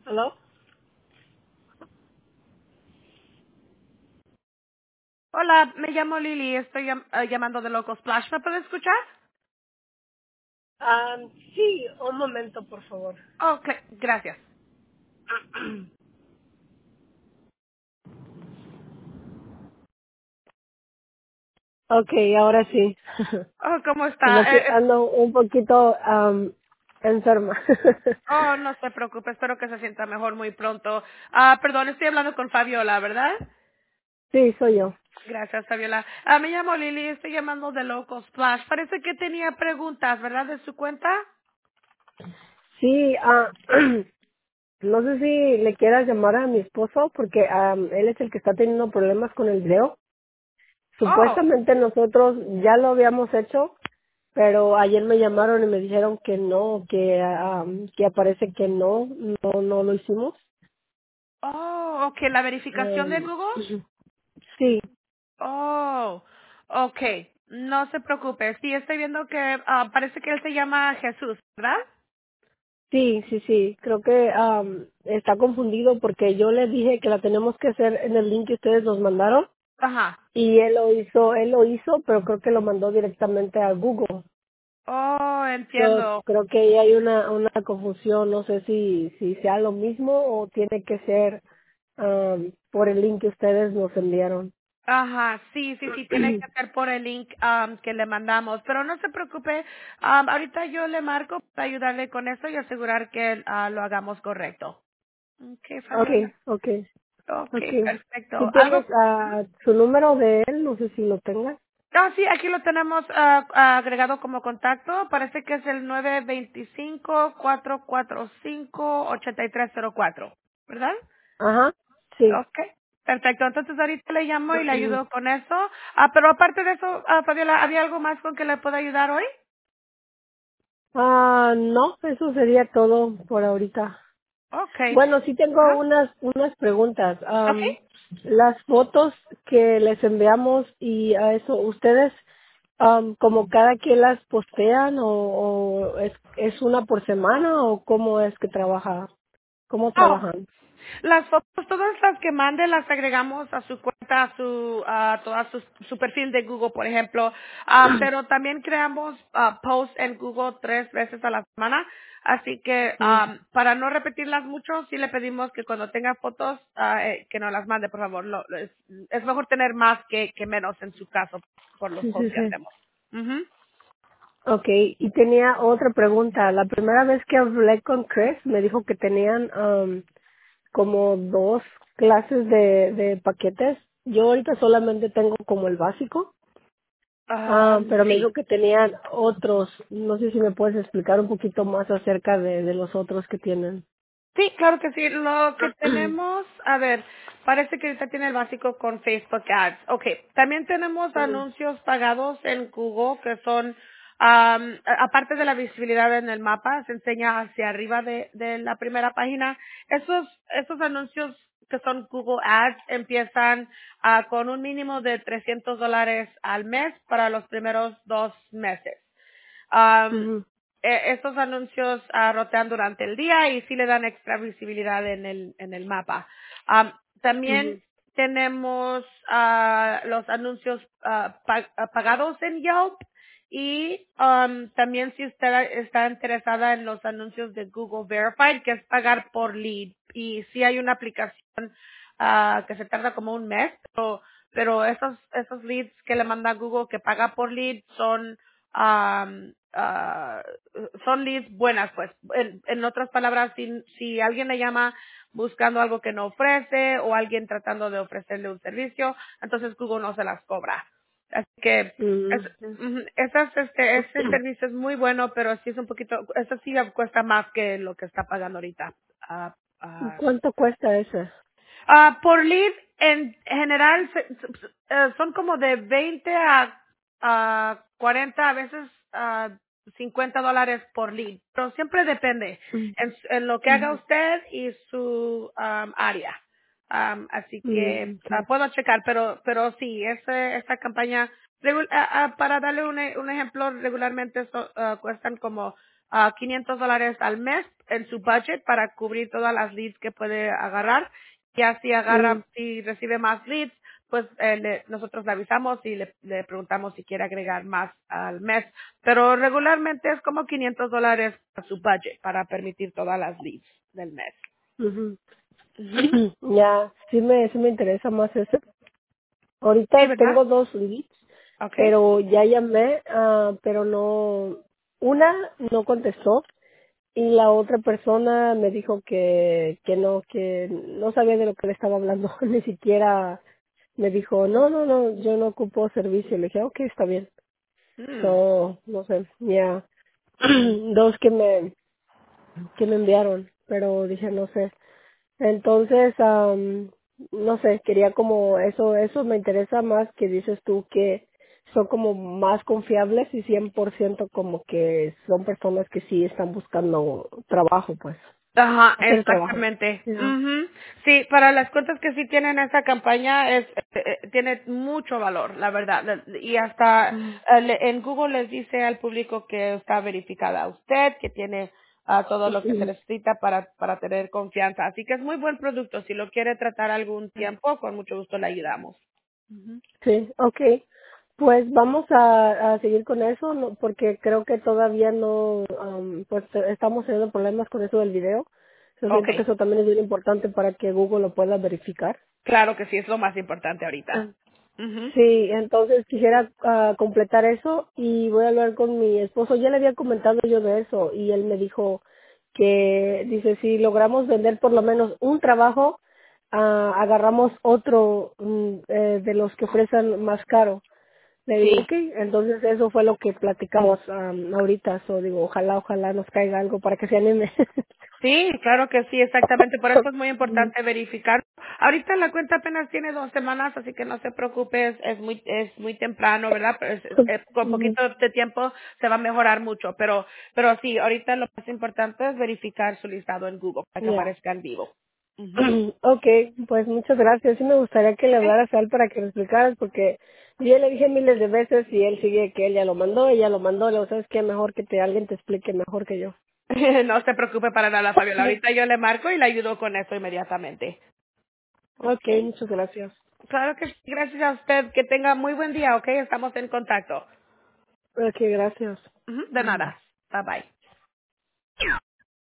¿Aló? Hola, me llamo Lily, estoy llamando de Local Splash. ¿Me puede escuchar? Sí, un momento, por favor. Ok, gracias. Ok, ahora sí. Oh, ¿cómo Como está? que ando un poquito enferma. No se preocupe, espero que se sienta mejor muy pronto. Perdón, estoy hablando con Fabiola, ¿verdad? Sí, soy yo. Gracias, Fabiola. Me llamo Lily, estoy llamando de Local Splash. Parece que tenía preguntas, ¿verdad, de su cuenta? Sí, no sé si le quieras llamar a mi esposo porque él es el que está teniendo problemas con el video. Oh, Supuestamente nosotros ya lo habíamos hecho, pero ayer me llamaron y me dijeron que no, que aparece que no lo hicimos. ok, la verificación de Um, Google. sí, Oh, okay, no se preocupe. Sí, estoy viendo que parece que él se llama Jesús, ¿verdad? sí, creo que está confundido porque yo le dije que la tenemos que hacer en el link que ustedes nos mandaron Ajá. y él lo hizo, pero creo que lo mandó directamente a Google. Oh, Yo entiendo. creo que ahí hay una confusión, no sé si sea lo mismo o tiene que ser por el link que ustedes nos enviaron. Ajá, sí, sí, sí, tiene que ser por el link que le mandamos, pero no se preocupe, ahorita yo le marco para ayudarle con eso y asegurar que lo hagamos correcto. Okay, Fabiola. Okay, okay, Okay, okay. Si perfecto. tienes ¿Algo? su número de él, no sé si lo tengas. Sí, aquí lo tenemos agregado como contacto. Parece que es el 925-445-8304, ¿verdad? Ajá, sí. Okay, perfecto. Entonces ahorita le llamo y le ayudo con eso. Pero aparte de eso, Fabiola, ¿había algo más con que le pueda ayudar hoy? No, eso sería todo por ahorita. Okay. Bueno, sí tengo Ajá. unas preguntas. Okay. Las fotos que les enviamos y a eso, ¿ustedes como cada quien las postean o es una por semana o cómo es que cómo Oh, trabajan? las fotos, todas las que mande las agregamos a su cuenta, a toda su perfil de Google, por ejemplo. Pero también creamos posts en Google 3 veces a la semana. Así que Mm, para no repetirlas mucho, sí le pedimos que cuando tenga fotos, que nos las mande, por favor. Es mejor tener más que menos en su caso por los sí, sí, posts que sí. hacemos. Ujú. Okay, y tenía otra pregunta. La primera vez que hablé con Chris me dijo que tenían como dos clases de paquetes. Yo ahorita solamente tengo como el básico, pero me Sí. dijo que tenían otros. No sé si me puedes explicar un poquito más acerca de los otros que tienen. Sí, claro que sí. Lo que tenemos, a ver, parece que ahorita tiene el básico con Facebook Ads. Ok, también tenemos anuncios pagados en Google que son, aparte de la visibilidad en el mapa, se enseña hacia arriba de la primera página. Esos anuncios que son Google Ads empiezan con un mínimo de $300 al mes para los primeros 2 meses. Am, Ujú, Estos anuncios rotean durante el día y sí le dan extra visibilidad en el mapa. También ujú, tenemos los anuncios pagados en Yelp y también si usted está interesada en los anuncios de Google Verified, que es pagar por lead. Y sí hay una aplicación que se tarda como un mes, pero esos leads que le manda Google que paga por lead son leads buenas, pues. En otras palabras, si alguien le llama buscando algo que no ofrece o alguien tratando de ofrecerle un servicio, entonces Google no se las cobra. Así que ujú. ese servicio es muy bueno, pero sí es un poquito, eso sí cuesta más que lo que está pagando ahorita. Ah, ah, ¿Cuánto cuesta ese? por lead, en general, son como de 20 a 40, a veces $50 por lead, pero siempre depende Mm, en lo que haga mm, usted y su área. Así que okay. puedo checar, pero sí, esta campaña, para darle un ejemplo, regularmente cuestan como $500 al mes en su budget para cubrir todas las leads que puede agarrar. Y así Mm, si recibe más leads, pues nosotros le avisamos y le preguntamos si quiere agregar más al mes. Pero regularmente es como $500 a su budget para permitir todas las leads del mes. ujú. Ujú. Ya, sí me interesa más ese. Sí, Ahorita ¿verdad? tengo dos leads, Okay. pero ya llamé, pero no, una no contestó y la otra persona me dijo que no sabía de lo que le estaba hablando, ni siquiera me dijo, no, yo no ocupo servicio. Le dije, ok, está bien. Mm. So, no sé, ya, Ujú. dos que me enviaron, pero dije, no sé. Entonces, no sé, quería como eso me interesa más que dices tú que son como más confiables y 100% como que son personas que sí están buscando trabajo, pues, Ajá, hacer trabajo. exactamente. Ya. Ujú. Sí, para las cuentas que sí tienen esa campaña tiene mucho valor, la verdad. Y hasta Mm. en Google les dice al público que está verificada a usted, que tiene todo lo que se necesita para tener confianza. Así que es muy buen producto. Si lo quiere tratar algún tiempo, con mucho gusto le ayudamos. Ujú. Sí, okay. Pues vamos a seguir con eso, porque creo que todavía no, pues estamos teniendo problemas con eso del video. Yo siento que Okay, eso también es bien importante para que Google lo pueda verificar. claro que sí, es lo más importante ahorita. Ah, Ujú. sí, entonces quisiera completar eso y voy a hablar con mi esposo. Ya le había comentado yo de eso y él me dijo que, dice, si logramos vender por lo menos un trabajo, agarramos otro de los que ofrecen más caro. Le digo, Sí, ok, entonces eso fue lo que platicamos ahorita. So, digo, ojalá nos caiga algo para que se anime. sí, claro que sí, exactamente. Por eso es muy importante verificar. Ahorita la cuenta apenas tiene 2 semanas, así que no se preocupe, es muy temprano, ¿verdad? Pero con Ujú. poquito de tiempo se va a mejorar mucho. Pero sí, ahorita lo más importante es verificar su listado en Google para que Ya. aparezca en vivo. Ujú. Okay, pues muchas gracias. Sí me gustaría que le Okay. hablaras a él para que le explicaras, porque yo ya le dije miles de veces y él sigue que él ya lo mandó, ella lo mandó. Le digo, ¿sabes qué? Mejor que alguien te explique mejor que yo. No se preocupe para nada, Fabiola. Ahorita yo le marco y le ayudo con eso inmediatamente. Okay, Okay. muchas gracias. Claro que sí, gracias a usted. Que tenga muy buen día, ¿ok? Estamos en contacto. Okay, gracias. Ujú, de Bye. nada. Bye bye.